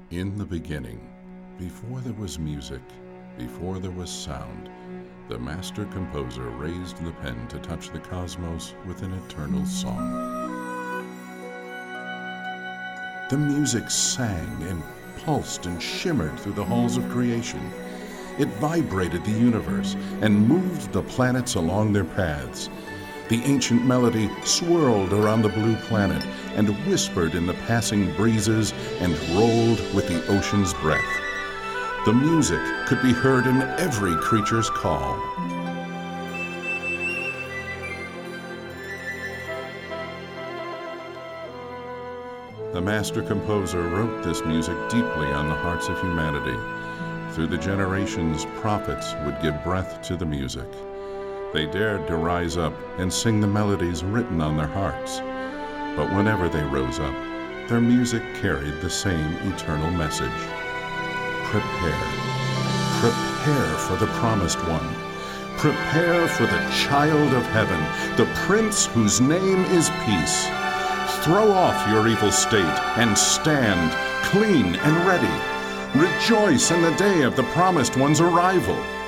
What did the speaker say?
In the beginning, before there was music, before there was sound, the master composer raised the pen to touch the cosmos with an eternal song. The music sang and pulsed and shimmered through the halls of creation. It vibrated the universe and moved the planets along their paths. The ancient melody swirled around the blue planet and whispered in the passing breezes and rolled with the ocean's breath. The music could be heard in every creature's call. The master composer wrote this music deeply on the hearts of humanity. Through the generations, prophets would give breath to the music. They dared to rise up and sing the melodies written on their hearts. But whenever they rose up, their music carried the same eternal message. Prepare. Prepare for the promised one. Prepare for the child of heaven, the prince whose name is peace. Throw off your evil state and stand clean and ready. Rejoice in the day of the promised one's arrival.